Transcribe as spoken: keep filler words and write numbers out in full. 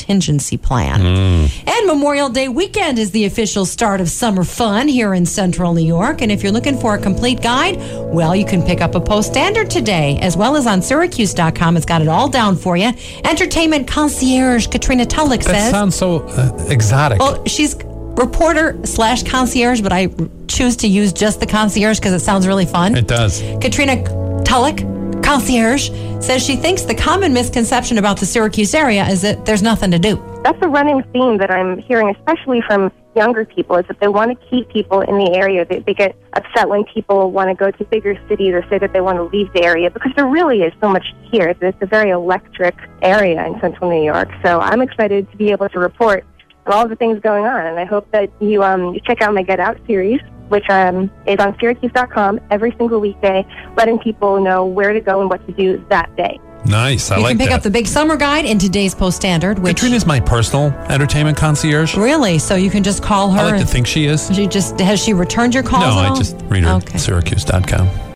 contingency plan. Mm. And Memorial Day weekend is the official start of summer fun here in Central New York. And if you're looking for a complete guide, well, you can pick up a Post-Standard today, as well as on Syracuse dot com. It's got it all down for you. Entertainment concierge Katrina Tulloch that says... That sounds so uh, exotic. Well, she's reporter slash concierge, but I choose to use just the concierge because it sounds really fun. It does. Katrina Tulloch, concierge, says she thinks the common misconception about the Syracuse area is that there's nothing to do. That's a running theme that I'm hearing, especially from younger people, is that they want to keep people in the area. They, they get upset when people want to go to bigger cities or say that they want to leave the area, because there really is so much here. It's, it's a very electric area in Central New York. So I'm excited to be able to report on all the things going on, and I hope that you um you check out my Get Out series, which um is on Syracuse dot com every single weekday, letting people know where to go and what to do that day. Nice. I you like that. You can pick that. up the Big Summer Guide in today's Post-Standard. Which Katrina's my personal entertainment concierge. Really? So you can just call her. I like and to think she is. She just has she returned your calls? No, at I all? just read her okay. at Syracuse dot com.